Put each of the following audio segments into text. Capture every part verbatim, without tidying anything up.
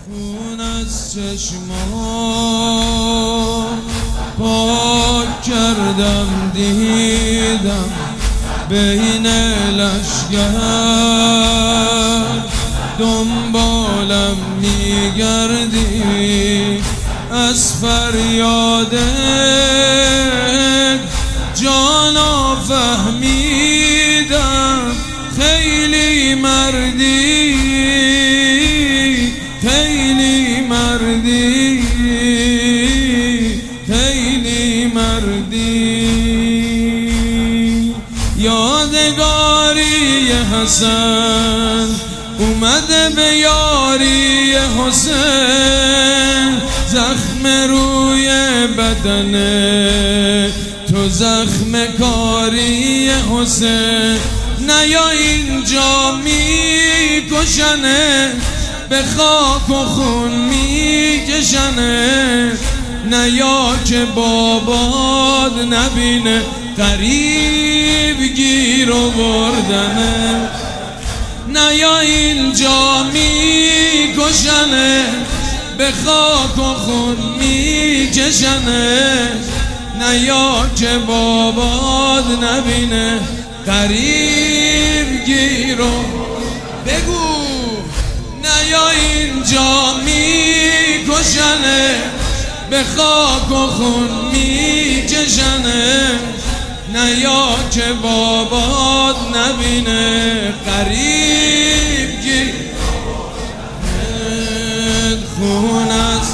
خون از چشمان پاک کردم، دیدم بین لشگر دنبالم میگردی، از فریادت جانا فهمیدم خیلی مردی، خیلی مردی، خیلی مردی. یادگاری حسن اومده به یاری حسین، زخم روی بدن تو زخم کاری حسین. نیا اینجا میکشنه، به خاک و خون میکشنه، نیا که باباد نبینه غریب گیر آوردنه. نیا اینجا میکشنه، به خاک و خون میکشنه، نیا که باباد نبینه غریب گیر و بگو. نیا اینجا میکشنه، به خاک و خون میکشنه، نیا که بابات نبینه غریب گیر. خون از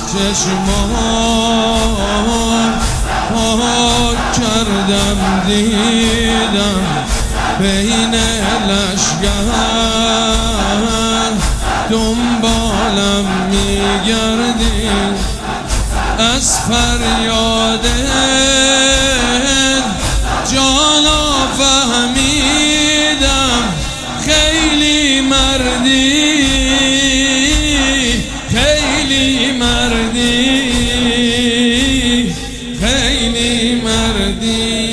چشمان پاک کردم، دیدم بین لشگر دنبالم میگردی، از فریادت جانا فهمیدم خیلی مردی، خیلی مردی، خیلی مردی.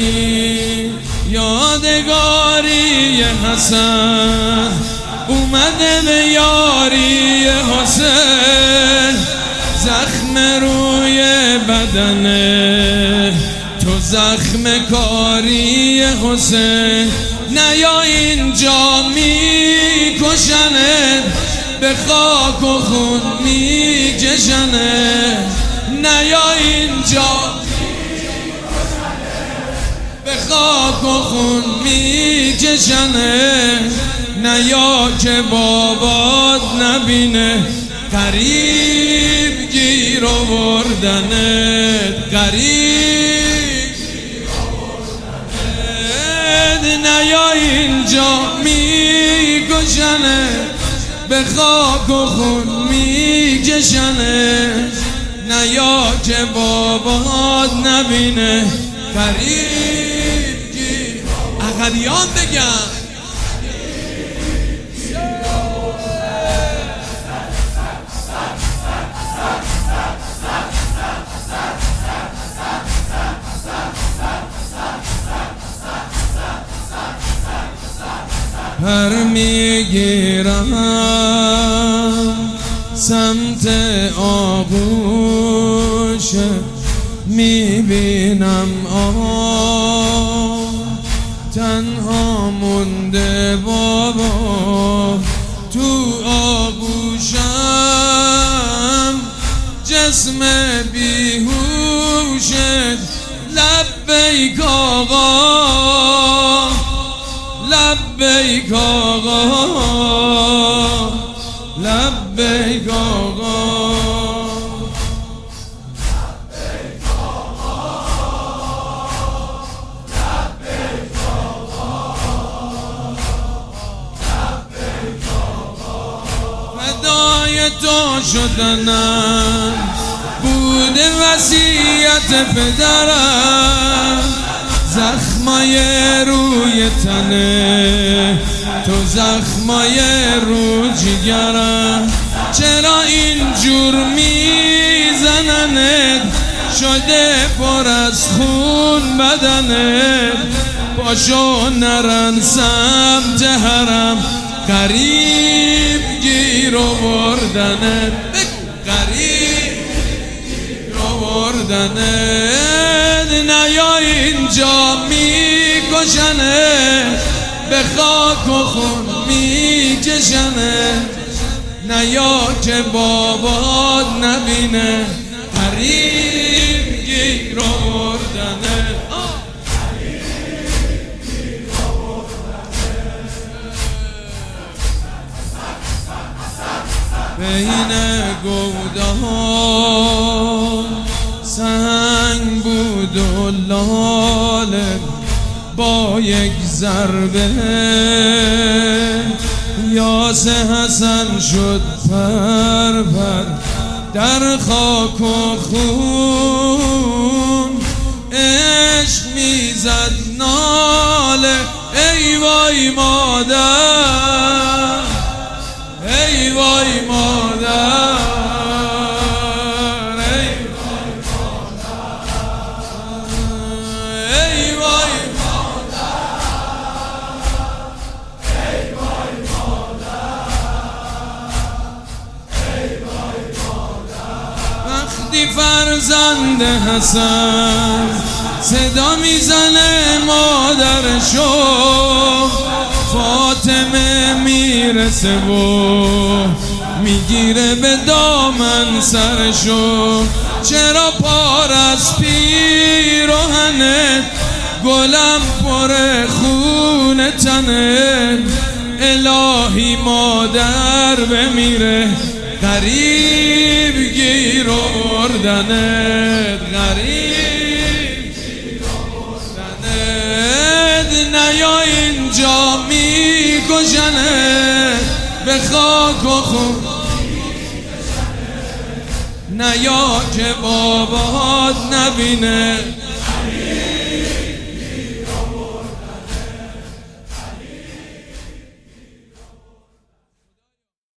یادگاری حسن اومده به یاری حسین، زخم روی بدن تو زخم کاری حسین. نیا اینجا میکشنه، به خاک و خون میکشنه، نیا اینجا به خاک و خون میکشنه، نیا که بابات نبینه غریب گیر آوردنت، غریب گیر آوردنت. نیا اینجا میکشنه، به خاک و خون میکشنه، نیا که بابات نبینه غریب گیر. اقدیان بگم پر میگیرم سمت آغوش، میبینم آه تنها مونده بابا تو آغوشم، جسم بیهوشت لبیک آقا، لبیک آقا، لبیک آقا، لبیک آقا، فدای تو شدنم بود وصیت پدرم، زخمای روی تنه تو زخمای رو جگرم، چرا اینجور میزننت شده پر از خون بدنت، پاشو نرن سمت حرم غریب گیر آوردنت. بردنه، نیا اینجا میکشنه، به خاک و خون میکشنه، نیا که بابات نبینه، غریب گیر آوردنه. بین گوده ها سنگ بود و لاله، با یک ضربه یاس حسن شد پر پر در خاک و خون، عشق میزد ناله ای وای مادر، ای وای مادر، ای وای مادر، ای وای مادر، ای وای مادر، ای وای مادر. وقتی فرزند حسن صدا میزنه مادرشو، فاطمه میرسه و میگیره به دامن سرشو، چرا پار از پیراهنت، گلم پر خون تنت، الهی مادر بمیره، غریب گیر آوردنت، غریب گیر آوردنت، نیا اینجا میکشنه، به خاک و خون نیا که بابات نبینه.